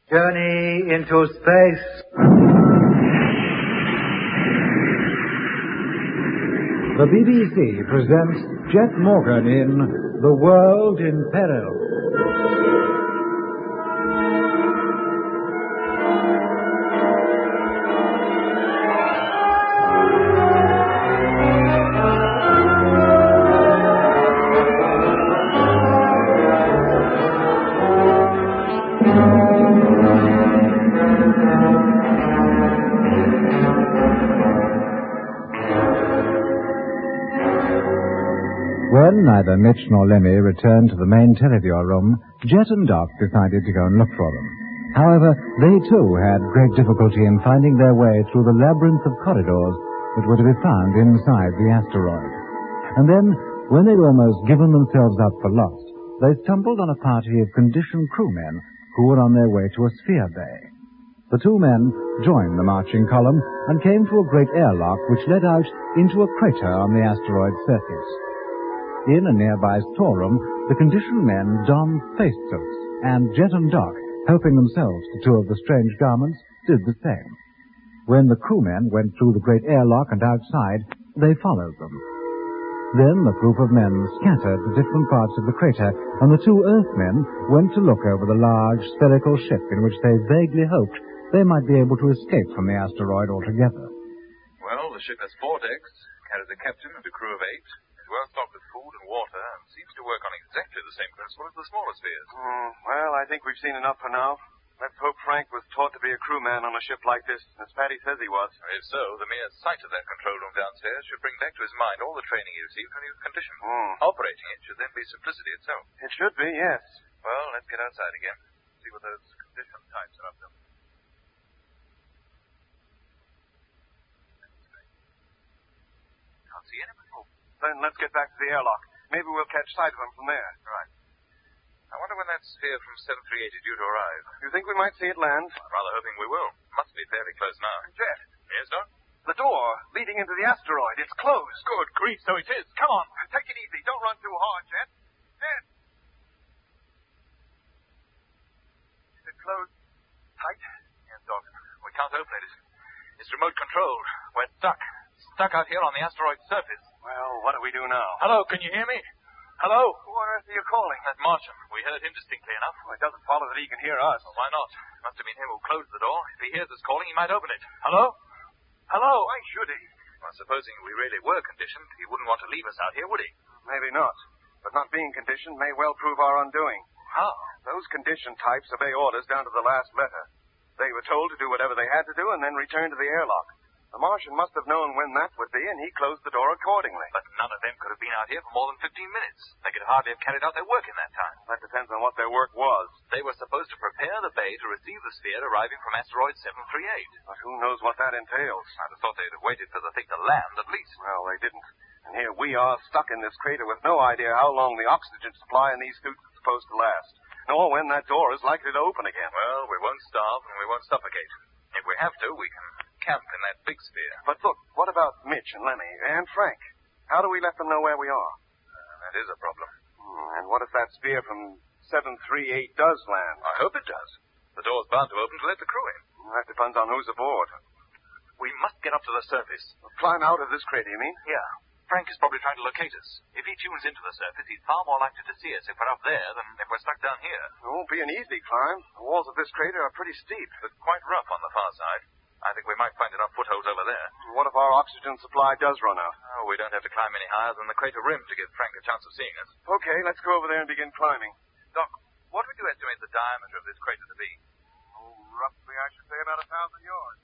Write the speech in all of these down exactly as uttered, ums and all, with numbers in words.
Journey into space. The B B C presents Jet Morgan in The World in Peril. When neither Mitch nor Lemmy returned to the main televiewer room, Jet and Doc decided to go and look for them. However, they too had great difficulty in finding their way through the labyrinth of corridors that were to be found inside the asteroid. And then, when they'd almost given themselves up for lost, they stumbled on a party of conditioned crewmen who were on their way to a sphere bay. The two men joined the marching column and came to a great airlock which led out into a crater on the asteroid's surface. In a nearby storeroom, the conditioned men donned spacesuits, and Jet and Doc, helping themselves to two of the strange garments, did the same. When the crewmen went through the great airlock and outside, they followed them. Then the group of men scattered to different parts of the crater, and the two Earthmen went to look over the large, spherical ship in which they vaguely hoped they might be able to escape from the asteroid altogether. Well, the ship has four decks, carries a captain and a crew of eight, is well stocked with food and water, and seems to work on exactly the same principle as the smaller spheres. Oh, well, I think we've seen enough for now. Let's hope Frank was taught to be a crewman on a ship like this, as Patty says he was. If so, the mere sight of that control room downstairs should bring back to his mind all the training he received when he was conditioned. Oh. Operating it should then be simplicity itself. It should be, yes. Well, let's get outside again. See what those condition types are up to. Can't see anything. Then let's get back to the airlock. Maybe we'll catch sight of them from there. Right. I wonder when that sphere from seven three eight is due to arrive. You think we might see it land? I'm rather hoping we will. Must be fairly close now. Jet. Yes, Doc? The door leading into the asteroid. It's closed. Good grief, so it is. Come on. Take it easy. Don't run too hard, Jet. Jet. Is it closed tight? Yes, Doc. We can't open it. It's, it's remote controlled. We're stuck. Stuck out here on the asteroid's surface. Well, what do we do now? Hello, can you hear me? Hello? Who on earth are you calling? That Martian. We heard him distinctly enough. Well, it doesn't follow that he can hear us. Well, why not? Must have been him who closed the door. If he hears us calling, he might open it. Hello? Hello? Why should he? Well, supposing we really were conditioned, he wouldn't want to leave us out here, would he? Maybe not. But not being conditioned may well prove our undoing. How? Those conditioned types obey orders down to the last letter. They were told to do whatever they had to do and then return to the airlock. The Martian must have known when that would be, and he closed the door accordingly. But none of them could have been out here for more than fifteen minutes. They could hardly have carried out their work in that time. That depends on what their work was. They were supposed to prepare the bay to receive the sphere arriving from asteroid seven three eight. But who knows what that entails? I'd have thought they'd have waited for the thing to land, at least. Well, they didn't. And here we are, stuck in this crater with no idea how long the oxygen supply in these suits is supposed to last, nor when that door is likely to open again. Well, we won't starve and we won't suffocate. If we have to, we can camp in that big sphere. But look, what about Mitch and Lemmy and Frank? How do we let them know where we are? Uh, that is a problem. Hmm, and what if that sphere from seven three eight does land? I hope it does. The door's bound to open to let the crew in. That depends on who's aboard. We must get up to the surface. Climb out of this crater, you mean? Yeah. Frank is probably trying to locate us. If he tunes into the surface, he's far more likely to see us if we're up there than if we're stuck down here. It won't be an easy climb. The walls of this crater are pretty steep. But quite rough on the far side. I think we might find enough footholds over there. What if our oxygen supply does run out? Oh, we don't have to climb any higher than the crater rim to give Frank a chance of seeing us. Okay, let's go over there and begin climbing. Doc, what would you estimate the diameter of this crater to be? Oh, roughly, I should say about a thousand yards.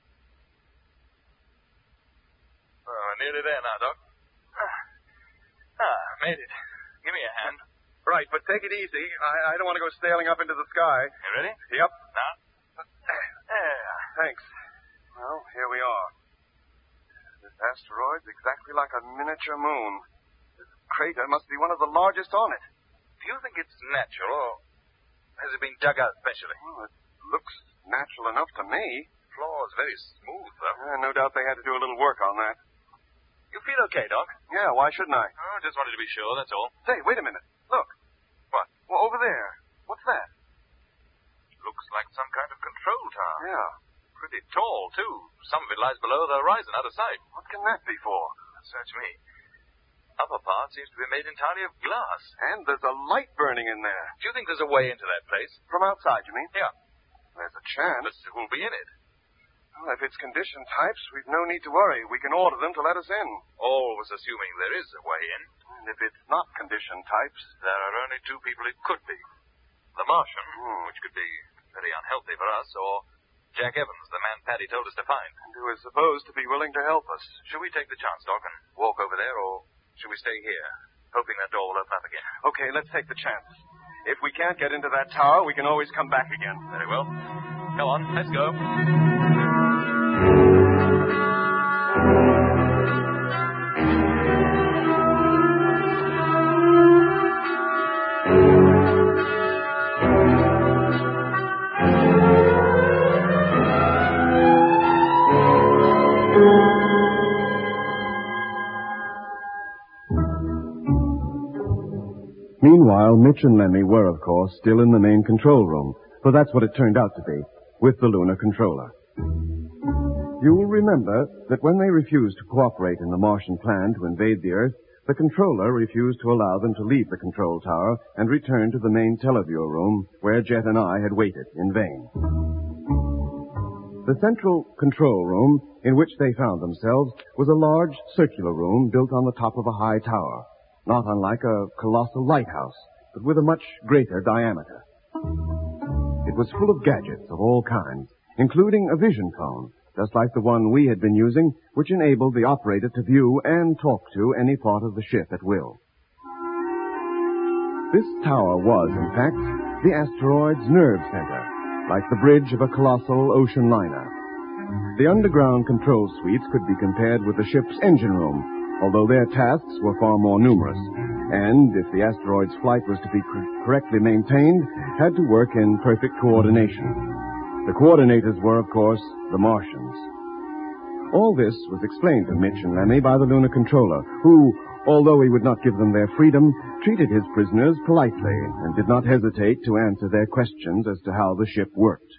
Oh, nearly there now, Doc. Ah, made it. Give me a hand. Right, but take it easy. I, I don't want to go sailing up into the sky. You ready? Yep. Now? There. Thanks. Well, here we are. This asteroid's exactly like a miniature moon. This crater must be one of the largest on it. Do you think it's natural, or has it been dug out specially? Well, it looks natural enough to me. The floor is very smooth, though. Uh, no doubt they had to do a little work on that. You feel okay, Doc? Yeah, why shouldn't I? Oh, just wanted to be sure, that's all. Say, wait a minute. Look. What? Well, over there. What's that? Looks like some kind of control tower. Yeah. Pretty tall, too. Some of it lies below the horizon, out of sight. What can that be for? Search me. Upper part seems to be made entirely of glass. And there's a light burning in there. Do you think there's a way into that place? From outside, you mean? Yeah. There's a chance. But who'll be in it? Well, if it's condition types, we've no need to worry. We can order them to let us in. Always assuming there is a way in. And if it's not condition types... There are only two people it could be. The Martian, Hmm. which could be very unhealthy for us, or Jack Evans, the man Paddy told us to find. And who is supposed to be willing to help us. Should we take the chance, Doc, and walk over there, or should we stay here, hoping that door will open up again? Okay, let's take the chance. If we can't get into that tower, we can always come back again. Very well. Come on, let's go. Meanwhile, Mitch and Lemmy were, of course, still in the main control room, for that's what it turned out to be, with the lunar controller. You'll remember that when they refused to cooperate in the Martian plan to invade the Earth, the controller refused to allow them to leave the control tower and return to the main televiewer room where Jet and I had waited in vain. The central control room in which they found themselves was a large circular room built on the top of a high tower, not unlike a colossal lighthouse, but with a much greater diameter. It was full of gadgets of all kinds, including a vision phone, just like the one we had been using, which enabled the operator to view and talk to any part of the ship at will. This tower was, in fact, the asteroid's nerve center, like the bridge of a colossal ocean liner. The underground control suites could be compared with the ship's engine room, although their tasks were far more numerous, and, if the asteroid's flight was to be cor- correctly maintained, had to work in perfect coordination. The coordinators were, of course, the Martians. All this was explained to Mitch and Lemmy by the lunar controller, who, although he would not give them their freedom, treated his prisoners politely and did not hesitate to answer their questions as to how the ship worked.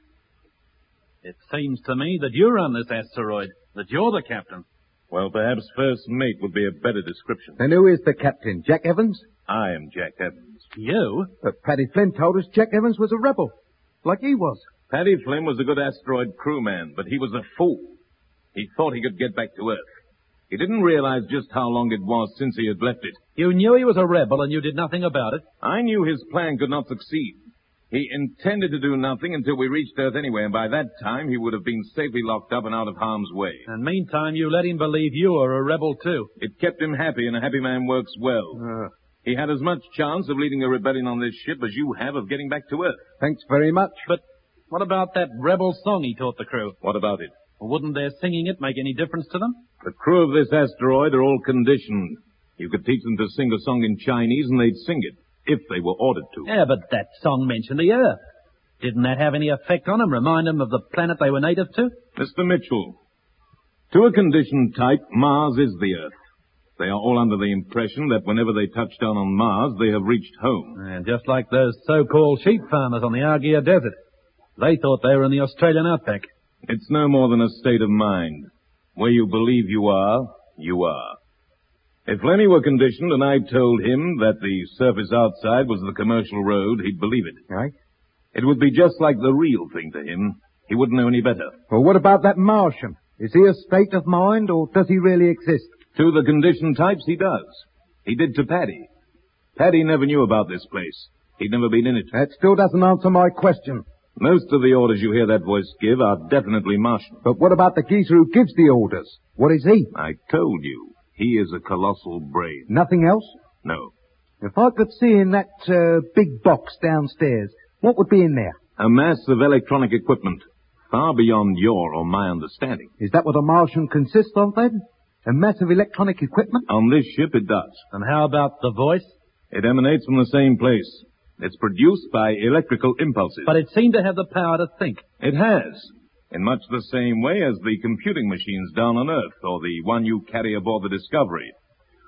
It seems to me that you run this asteroid, that you're the captain. Well, perhaps first mate would be a better description. And who is the captain? Jack Evans? I am Jack Evans. You? But Paddy Flynn told us Jack Evans was a rebel, like he was. Paddy Flynn was a good asteroid crewman, but he was a fool. He thought he could get back to Earth. He didn't realize just how long it was since he had left it. You knew he was a rebel and you did nothing about it? I knew his plan could not succeed. He intended to do nothing until we reached Earth anyway, and by that time he would have been safely locked up and out of harm's way. And meantime, you let him believe you were a rebel, too. It kept him happy, and a happy man works well. Uh, he had as much chance of leading a rebellion on this ship as you have of getting back to Earth. thanks very much. But what about that rebel song he taught the crew? What about it? Well, wouldn't their singing it make any difference to them? The crew of this asteroid are all conditioned. You could teach them to sing a song in Chinese, and they'd sing it, if they were ordered to. Yeah, but that song mentioned the Earth. Didn't that have any effect on them, remind them of the planet they were native to? Mister Mitchell, to a conditioned type, Mars is the Earth. They are all under the impression that whenever they touch down on Mars, they have reached home. And just like those so-called sheep farmers on the Argia Desert. They thought they were in the Australian outback. It's no more than a state of mind. Where you believe you are, you are. If Lemmy were conditioned and I told him that the surface outside was the commercial road, he'd believe it. Right. It would be just like the real thing to him. He wouldn't know any better. Well, what about that Martian? Is he a state of mind, or does he really exist? To the conditioned types, he does. He did to Paddy. Paddy never knew about this place. He'd never been in it. That still doesn't answer my question. Most of the orders you hear that voice give are definitely Martian. But what about the geezer who gives the orders? What is he? I told you, he is a colossal brain. Nothing else? No. If I could see in that uh, big box downstairs, what would be in there? A mass of electronic equipment, far beyond your or my understanding. Is that what a Martian consists of, then? A mass of electronic equipment? On this ship, it does. And how about the voice? It emanates from the same place. It's produced by electrical impulses. But it seemed to have the power to think. It has, in much the same way as the computing machines down on Earth, or the one you carry aboard the Discovery.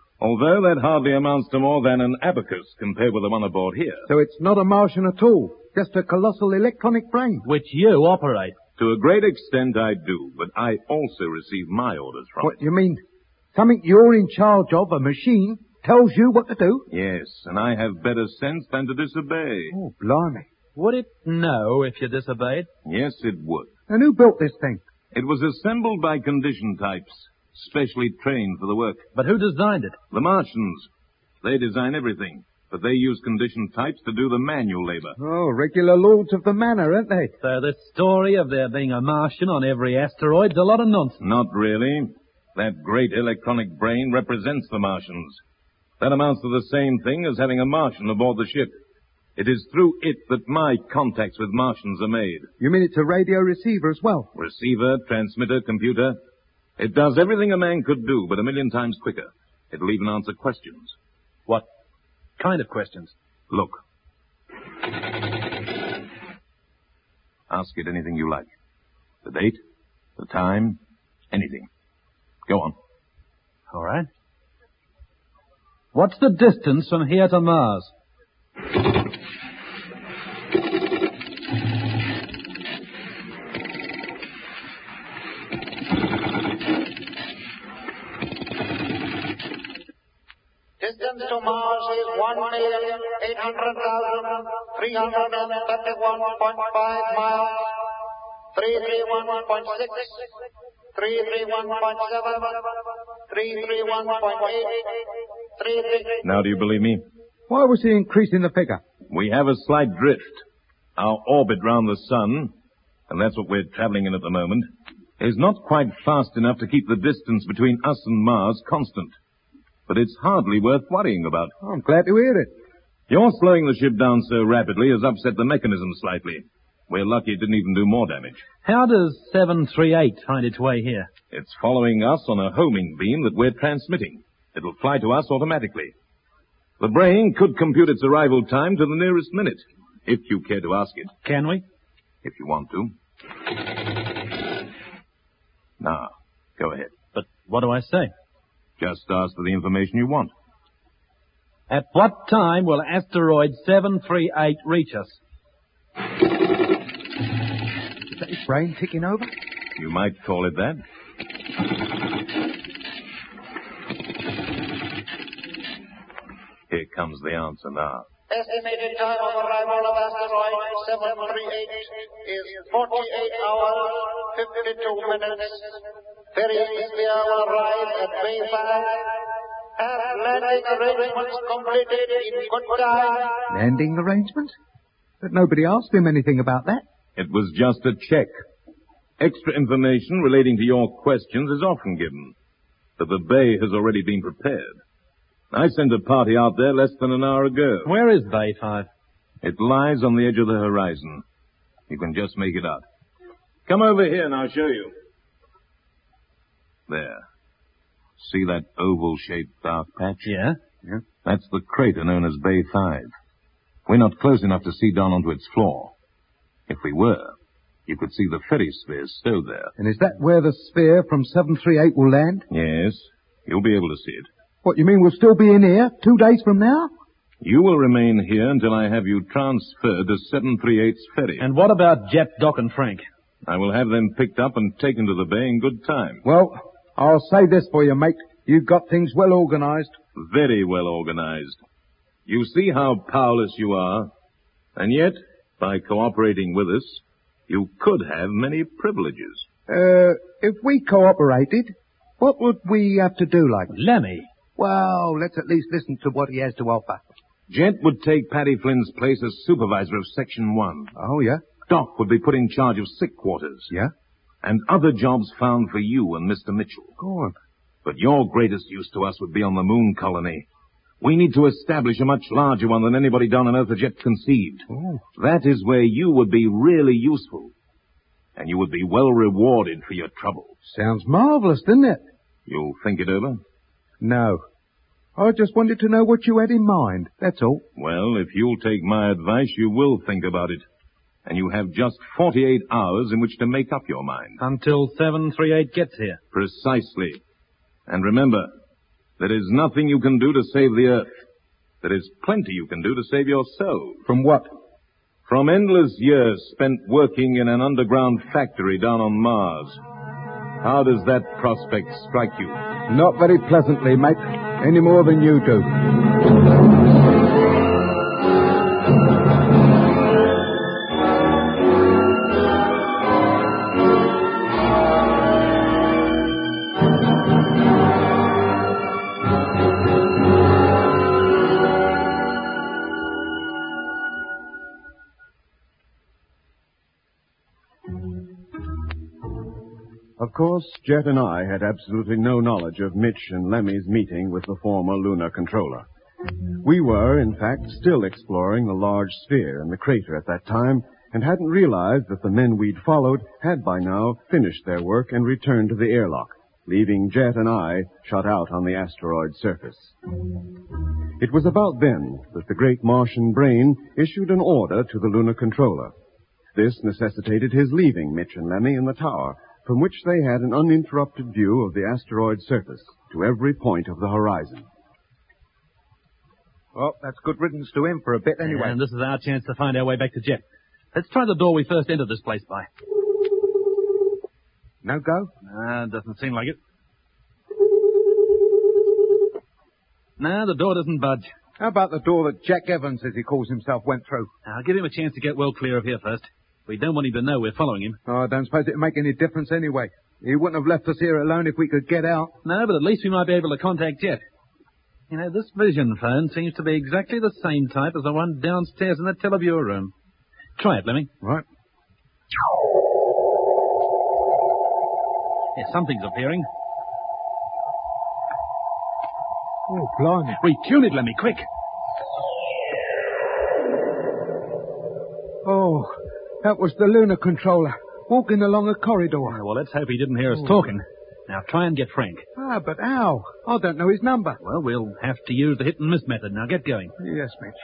Although that hardly amounts to more than an abacus compared with the one aboard here. So it's not a Martian at all. just a colossal electronic brain. Which you operate. To a great extent, I do, but I also receive my orders from What, it. you mean something you're in charge of, a machine, tells you what to do? Yes, and I have better sense than to disobey. Oh, blimey. Would it know if you disobeyed? Yes, it would. And who built this thing? It was assembled by condition types, specially trained for the work. But who designed it? The Martians. They design everything, but they use condition types to do the manual labor. Oh, regular lords of the manor, aren't they? So this story of there being a Martian on every asteroid's a lot of nonsense. Not really. That great electronic brain represents the Martians. That amounts to the same thing as having a Martian aboard the ship. It is through it that my contacts with Martians are made. You mean it's a radio receiver as well? Receiver, transmitter, computer. It does everything a man could do, but a million times quicker. It'll even answer questions. What kind of questions? Look. Ask it anything you like. The date, the time, anything. Go on. All right. What's the distance from here to Mars? Distance to Mars is one million eight hundred thousand three hundred thirty-one point five miles, three hundred thirty-one point six, three hundred thirty-one point seven, three hundred thirty-one point eight, three hundred thirty-one... Now do you believe me? Why was he increasing the figure? We have a slight drift. Our orbit round the sun, and that's what we're traveling in at the moment, is not quite fast enough to keep the distance between us and Mars constant. But it's hardly worth worrying about. Oh, I'm glad to hear it. Your slowing the ship down so rapidly has upset the mechanism slightly. We're lucky it didn't even do more damage. How does seven three eight find its way here? It's following us on a homing beam that we're transmitting. It'll fly to us automatically. The brain could compute its arrival time to the nearest minute, if you care to ask it. Can we? If you want to. Now, go ahead. But what do I say? Just ask for the information you want. At what time will asteroid seven three eight reach us? Is that his brain ticking over? You might call it that. Here comes the answer now. Estimated time of arrival of asteroid seven three eight is forty-eight hours, fifty-two minutes. Ferry India will arrive at Bay five. Have landing arrangements completed in good time. Landing arrangements? But nobody asked him anything about that. It was just a check. Extra information relating to your questions is often given. But the bay has already been prepared. I sent a party out there less than an hour ago. Where is Bay five? It lies on the edge of the horizon. You can just make it out. Come over here and I'll show you. There. See that oval-shaped dark patch? Yeah? Yeah. That's the crater known as Bay five. We're not close enough to see down onto its floor. If we were, you could see the ferry sphere stowed there. And is that where the sphere from seven three eight will land? Yes. You'll be able to see it. What, you mean we'll still be in here two days from now? You will remain here until I have you transferred to seven three eight's ferry. And what about Jet, Doc, and Frank? I will have them picked up and taken to the bay in good time. Well, I'll say this for you, mate. You've got things well organized. Very well organized. You see how powerless you are. And yet, by cooperating with us, you could have many privileges. Uh, if we cooperated, what would we have to do, like? Lemmy. Well, let's at least listen to what he has to offer. Jet would take Paddy Flynn's place as supervisor of Section one. Oh, yeah? Doc would be put in charge of sick quarters. Yeah? And other jobs found for you and Mister Mitchell. Good. But your greatest use to us would be on the moon colony. We need to establish a much larger one than anybody down on Earth has yet conceived. Oh. That is where you would be really useful. And you would be well rewarded for your trouble. Sounds marvelous, doesn't it? You'll think it over? No. I just wanted to know what you had in mind, that's all. Well, if you'll take my advice, you will think about it. And you have just forty-eight hours in which to make up your mind. Until seven three eight gets here. Precisely. And remember, there is nothing you can do to save the Earth. There is plenty you can do to save yourself. From what? From endless years spent working in an underground factory down on Mars, how does that prospect strike you? Not very pleasantly, mate. Any more than you do. Of course, Jet and I had absolutely no knowledge of Mitch and Lemmy's meeting with the former lunar controller. We were, in fact, still exploring the large sphere in the crater at that time and hadn't realized that the men we'd followed had by now finished their work and returned to the airlock, leaving Jet and I shut out on the asteroid's surface. It was about then that the great Martian brain issued an order to the lunar controller. This necessitated his leaving Mitch and Lemmy in the tower, from which they had an uninterrupted view of the asteroid's surface to every point of the horizon. Well, that's good riddance to him for a bit anyway. And this is our chance to find our way back to Jet. Let's try the door we first entered this place by. No go? Ah, doesn't seem like it. No, the door doesn't budge. How about the door that Jack Evans, as he calls himself, went through? I'll give him a chance to get well clear of here first. We don't want him to know we're following him. Oh, I don't suppose it'd make any difference anyway. He wouldn't have left us here alone if we could get out. No, but at least we might be able to contact Jet. You know, this vision phone seems to be exactly the same type as the one downstairs in the televiewer room. Try it, Lemmy. Right. Yeah, something's appearing. Oh, blimey. Retune it, Lemmy, quick. Oh, that was the lunar controller, walking along a corridor. Yeah, well, let's hope he didn't hear us oh. talking. Now, try and get Frank. Ah, but how? I don't know his number. Well, we'll have to use the hit-and-miss method. Now, get going. Yes, Mitch.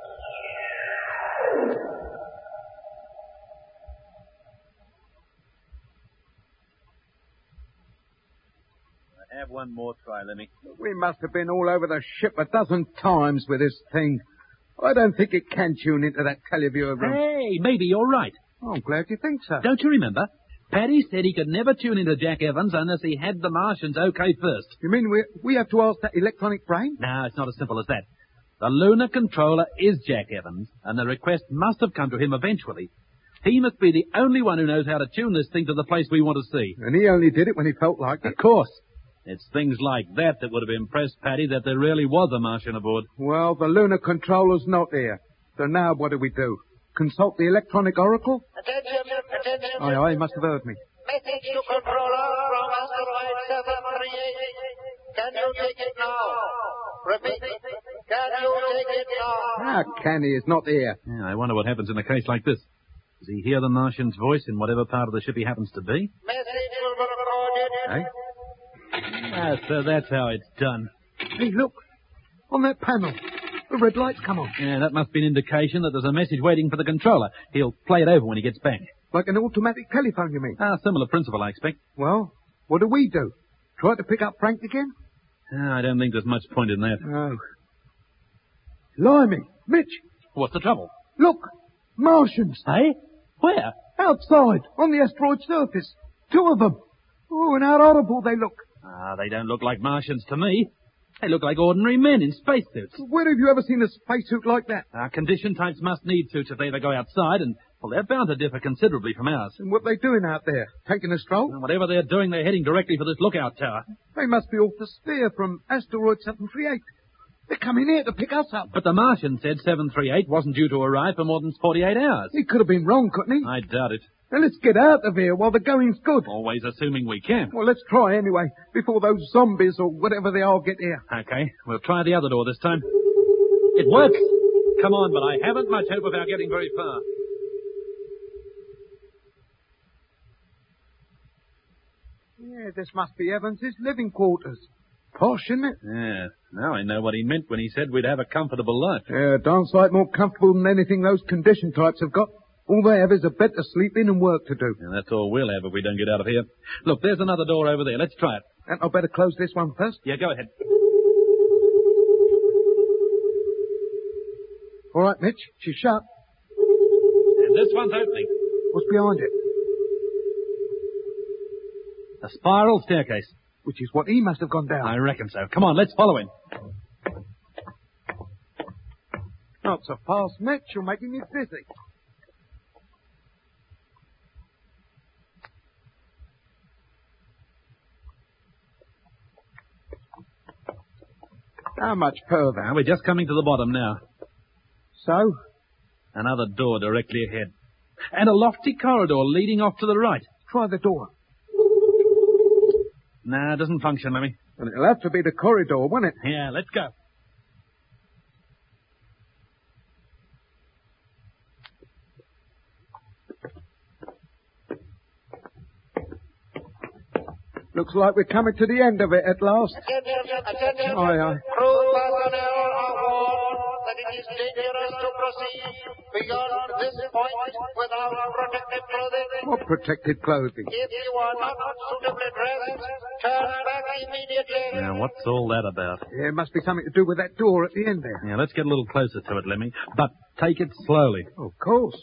I have one more try, Lemmy. We must have been all over the ship a dozen times with this thing. I don't think it can tune into that televiewer room. Hey, maybe you're right. Oh, I'm glad you think so. Don't you remember? Paddy said he could never tune into Jack Evans unless he had the Martians okay first. You mean we we have to ask that electronic brain? No, it's not as simple as that. The lunar controller is Jack Evans, and the request must have come to him eventually. He must be the only one who knows how to tune this thing to the place we want to see. And he only did it when he felt like it. Of course. It's things like that that would have impressed Paddy that there really was a Martian aboard. Well, the lunar controller's not here. So now what do we do? Consult the electronic oracle? Attention, attention. Aye, aye, he must have heard me. Message to controller from asteroid seven three eight. Can you take it now? Repeat. Can you take it now? How can he? He's not here. Yeah, I wonder what happens in a case like this. Does he hear the Martian's voice in whatever part of the ship he happens to be? Message will be recorded. Eh? Ah, so that's how it's done. Hey, look. On that panel. The red lights come on. Yeah, that must be an indication that there's a message waiting for the controller. He'll play it over when he gets back. Like an automatic telephone, you mean? Ah, similar principle, I expect. Well, what do we do? Try to pick up Frank again? Ah, I don't think there's much point in that. No. Blimey, Mitch. What's the trouble? Look, Martians. Hey? Where? Outside, on the asteroid surface. Two of them. Oh, and how horrible they look. Ah, they don't look like Martians to me. They look like ordinary men in spacesuits. Where have you ever seen a spacesuit like that? Our condition types must need suits if they ever go outside, and, well, they're bound to differ considerably from ours. And what are they doing out there? Taking a stroll? And whatever they're doing, they're heading directly for this lookout tower. They must be off the sphere from asteroid seven three eight. They're coming here to pick us up. But the Martian said seven three eight wasn't due to arrive for more than forty-eight hours. He could have been wrong, couldn't he? I doubt it. Now let's get out of here while the going's good. Always assuming we can. Well, let's try anyway, before those zombies or whatever they are get here. Okay, we'll try the other door this time. It works. Come on, but I haven't much hope of our getting very far. Yeah, this must be Evans's living quarters. Posh, isn't it? Yeah, now I know what he meant when he said we'd have a comfortable life. Yeah, darn sight more comfortable than anything those condition types have got. All they have is a bed to sleep in and work to do. And that's all we'll have if we don't get out of here. Look, there's another door over there. Let's try it. And I'll better close this one first. Yeah, go ahead. All right, Mitch. She's shut. This one's opening. What's behind it? A spiral staircase. Which is what he must have gone down. I reckon so. Come on, let's follow him. Not so fast, Mitch. You're making me dizzy. How much further? We're just coming to the bottom now. So? Another door directly ahead. And a lofty corridor leading off to the right. Try the door. Nah, it doesn't function, Lemmy. Well, it'll have to be the corridor, won't it? Yeah, let's go. Looks like we're coming to the end of it at last. Attention, attention. Aye, aye. Crew personnel are warned that it is dangerous to proceed beyond this point without protective clothing. What protected clothing? If you are not suitably dressed, turn back immediately. Now, what's all that about? Yeah, it must be something to do with that door at the end there. Yeah, let's get a little closer to it, Lemmy. But take it slowly. Oh, of course.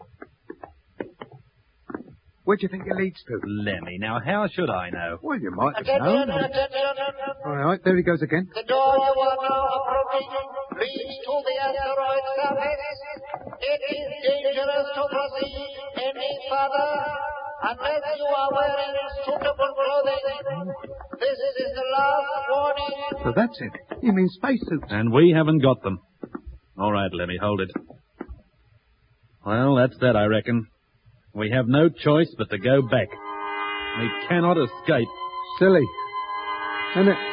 Where do you think it leads to? Lemmy, now how should I know? Well, you might have Attention, known. attention. All right, there he goes again. The door you are now approaching leads to the asteroid surface. It is dangerous to proceed any further unless you are wearing suitable clothing. This is the last warning. So that's it. You mean spacesuits? And we haven't got them. All right, Lemmy, hold it. Well, that's that, I reckon. We have no choice but to go back. We cannot escape. Silly. Isn't it?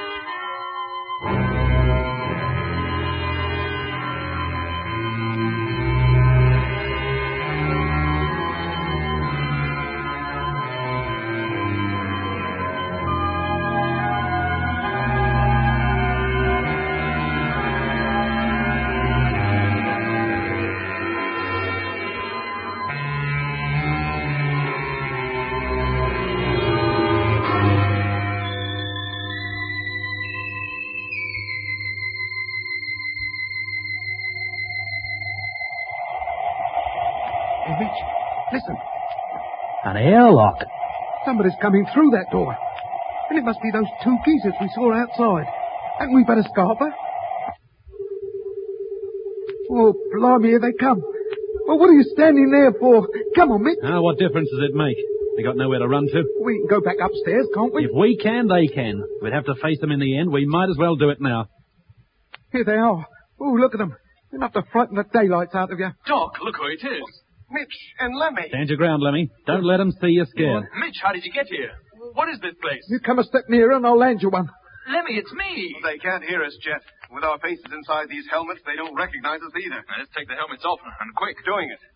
Hey, Mitch, listen. An airlock. Somebody's coming through that door. And it must be those two geezers we saw outside. Hadn't we better scarper? Oh, blimey, here they come. Well, what are you standing there for? Come on, Mitch. Ah, what difference does it make? We got nowhere to run to. We can go back upstairs, can't we? If we can, they can. We'd have to face them in the end. We might as well do it now. Here they are. Oh, look at them. Enough to frighten the daylights out of you. Doc, look who it is. Mitch and Lemmy. Stand your ground, Lemmy. Don't let them see you scared. Mitch, how did you get here? What is this place? You come a step nearer and I'll land you one. Lemmy, it's me. They can't hear us, Jet. With our faces inside these helmets, they don't recognize us either. Now, let's take the helmets off, and quick. Doing it.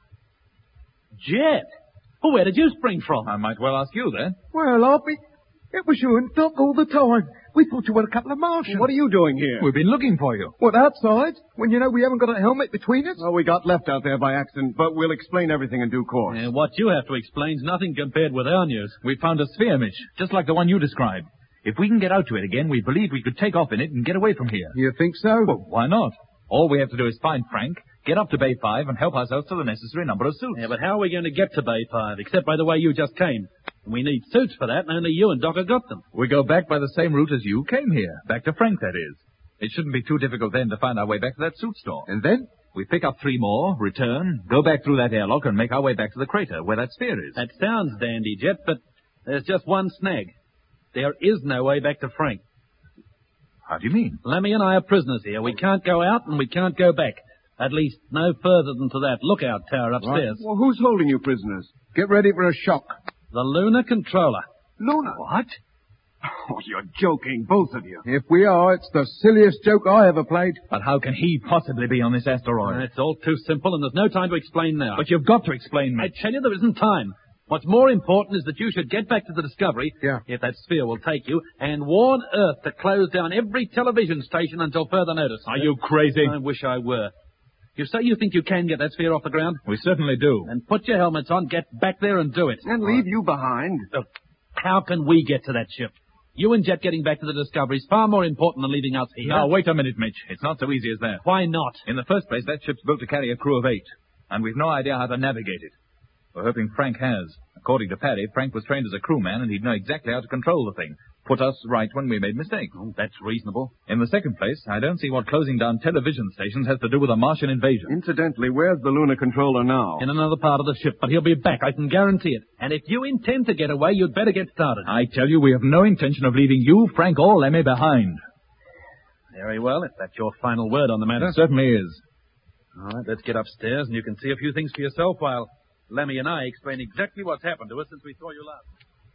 Jet? Well, where did you spring from? I might well ask you, then. Well, I'll be... It was you and Doc all the time. We thought you were a couple of Martians. What are you doing here? We've been looking for you. What, outside? When you know we haven't got a helmet between us? Well, we got left out there by accident, but we'll explain everything in due course. And what you have to explain's nothing compared with our news. We found a sphere, Mitch, just like the one you described. If we can get out to it again, we believe we could take off in it and get away from here. You think so? Well, why not? All we have to do is find Frank, get up to Bay five, and help ourselves to the necessary number of suits. Yeah, but how are we going to get to Bay five, except by the way you just came? We need suits for that, and only you and Doc have got them. We go back by the same route as you came here. Back to Frank, that is. It shouldn't be too difficult then to find our way back to that suit store. And then? We pick up three more, return, go back through that airlock, and make our way back to the crater where that sphere is. That sounds dandy, Jet, but there's just one snag. There is no way back to Frank. How do you mean? Lemmy and I are prisoners here. We can't go out and we can't go back. At least no further than to that lookout tower upstairs. Well, who's holding you prisoners? Get ready for a shock. The lunar controller. Luna. What? Oh, you're joking, both of you. If we are, it's the silliest joke I ever played. But how can he possibly be on this asteroid? It's all too simple, and there's no time to explain now. But you've got to explain, I Mitch. tell you, there isn't time. What's more important is that you should get back to the Discovery, Yeah. if that sphere will take you, and warn Earth to close down every television station until further notice. Are you crazy? I wish I were. You say you think you can get that sphere off the ground? We certainly do. Then put your helmets on, get back there and do it. And leave you behind. Look, how can we get to that ship? You and Jet getting back to the Discovery is far more important than leaving us here. Now, wait a minute, Mitch. It's not so easy as that. Why not? In the first place, that ship's built to carry a crew of eight. and we've no idea how to navigate it. We're hoping Frank has. According to Paddy, Frank was trained as a crewman, and he'd know exactly how to control the thing. Put us right when we made mistakes. Oh, that's reasonable. In the second place, I don't see what closing down television stations has to do with a Martian invasion. Incidentally, where's the lunar controller now? In another part of the ship, but he'll be back, I can guarantee it. And if you intend to get away, you'd better get started. I tell you, we have no intention of leaving you, Frank, or Lemmy behind. Very well, if that's your final word on the matter. It certainly is. All right, let's get upstairs, and you can see a few things for yourself while Lemmy and I explain exactly what's happened to us since we saw you last.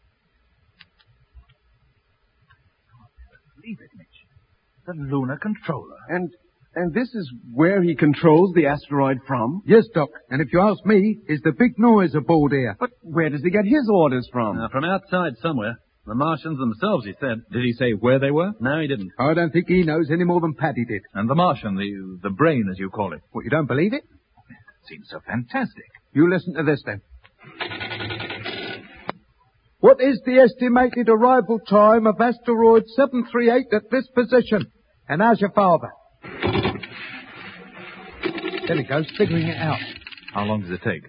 Leave it, Mitch. The lunar controller. And and this is where he controls the asteroid from? Yes, Doc. And if you ask me, is the big noise aboard here? But where does he get his orders from? Uh, from outside somewhere. The Martians themselves, he said. Did he say where they were? No, he didn't. I don't think he knows any more than Paddy did. And the Martian, the the brain, as you call it. What, you don't believe it? It seems so fantastic. You listen to this, then. What is the estimated arrival time of asteroid seven three eight at this position? And how's your father? There he goes, figuring it out. How long does it take?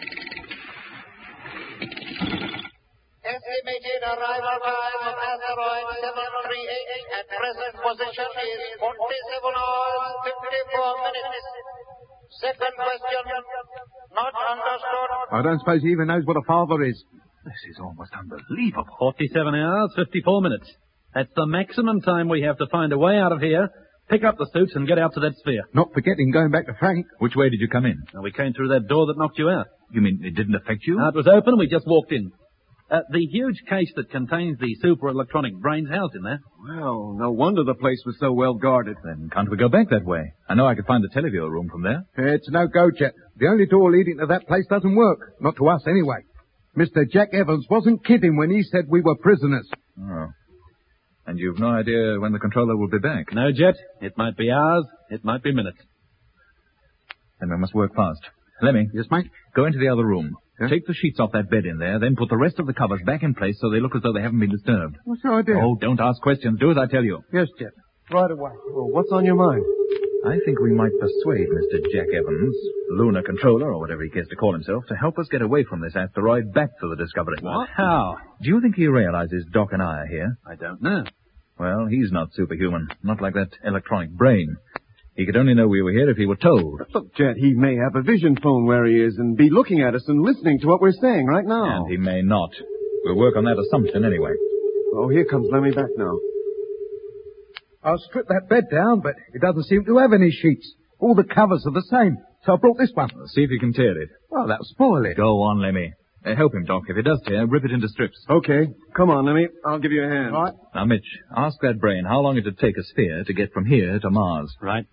Estimated arrival time of asteroid seven three eight at present position is forty-seven hours, fifty-four minutes. Second question, not understood. I don't suppose he even knows what a father is. This is almost unbelievable. forty-seven hours, fifty-four minutes. That's the maximum time we have to find a way out of here, pick up the suits, and get out to that sphere. Not forgetting going back to Frank. Which way did you come in? Now, we came through that door that knocked you out. You mean it didn't affect you? No, it was open, we just walked in. Uh, the huge case that contains the super-electronic brains housed in there. Well, no wonder the place was so well guarded. Then can't we go back that way? I know I could find the teleview room from there. It's no go, Jet. The only door leading to that place doesn't work. Not to us, anyway. Mister Jack Evans wasn't kidding when he said we were prisoners. Oh. And you've no idea when the controller will be back? No, Jet. It might be hours. It might be minutes. Then we must work fast. Lemmy. Yes, mate? Go into the other room. Yeah? Take the sheets off that bed in there, then put the rest of the covers back in place so they look as though they haven't been disturbed. What's your idea? Oh, don't ask questions. Do as I tell you. Yes, Jet. Right away. Well, what's on your mind? I think we might persuade Mister Jack Evans, lunar controller, or whatever he cares to call himself, to help us get away from this asteroid back to the Discovery. What? How? Do you think he realizes Doc and I are here? I don't know. Well, he's not superhuman. Not like that electronic brain. He could only know we were here if he were told. But look, Jet, he may have a vision phone where he is and be looking at us and listening to what we're saying right now. And he may not. We'll work on that assumption anyway. Oh, here comes Lemmy back now. I'll strip that bed down, but it doesn't seem to have any sheets. All the covers are the same, so I brought this one. Well, see if you can tear it. Well, that'll spoil it. Go on, Lemmy. Uh, help him, Doc. If it does tear, rip it into strips. Okay. Come on, Lemmy. I'll give you a hand. All right. Now, Mitch, ask that brain how long it'd take a sphere to get from here to Mars. Right.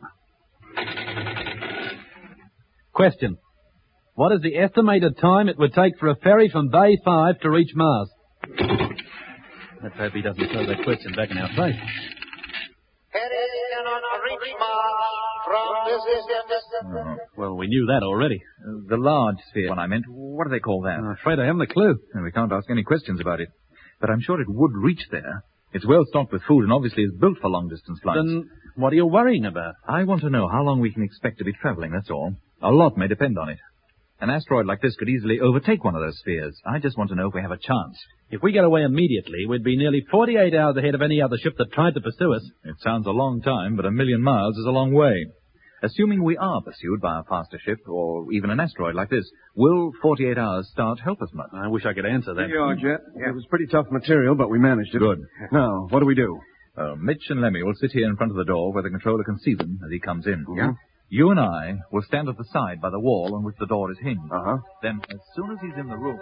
Question. What is the estimated time it would take for a ferry from Bay five to reach Mars? Let's hope he doesn't throw that question back in our face. Ferry cannot reach Mars from this distance. Oh. Well, we knew that already. Uh, the large sphere, one I meant. What do they call that? I'm afraid I haven't a clue. And we can't ask any questions about it. But I'm sure it would reach there. It's well stocked with food and obviously is built for long-distance flights. Then what are you worrying about? I want to know how long we can expect to be traveling, that's all. A lot may depend on it. An asteroid like this could easily overtake one of those spheres. I just want to know if we have a chance. If we get away immediately, we'd be nearly forty-eight hours ahead of any other ship that tried to pursue us. It sounds a long time, but a million miles is a long way. Assuming we are pursued by a faster ship, or even an asteroid like this, will forty-eight hours start help us much? I wish I could answer that. Here you are, Jet. It was pretty tough material, but we managed it. Good. Now, what do we do? Uh, Mitch and Lemmy will sit here in front of the door where the controller can see them as he comes in. Yeah? You and I will stand at the side by the wall on which the door is hinged. Uh-huh. Then, as soon as he's in the room...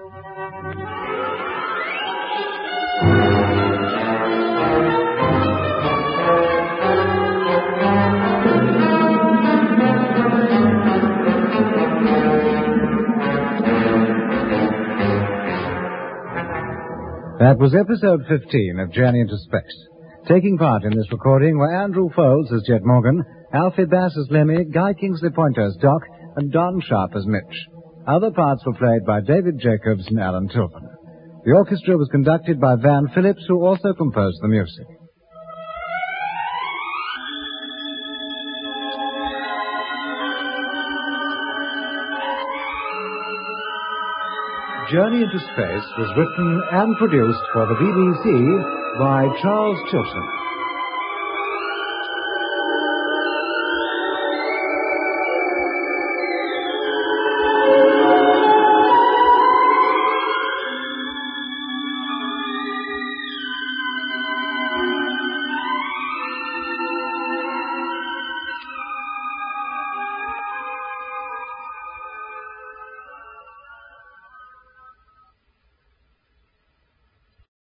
That was episode fifteen of Journey into Space. Taking part in this recording were Andrew Foles as Jet Morgan, Alfie Bass as Lemmy, Guy Kingsley Pointer as Doc, and Don Sharp as Mitch. Other parts were played by David Jacobs and Alan Tilton. The orchestra was conducted by Van Phillips, who also composed the music. Journey into Space was written and produced for the B B C by Charles Chilton.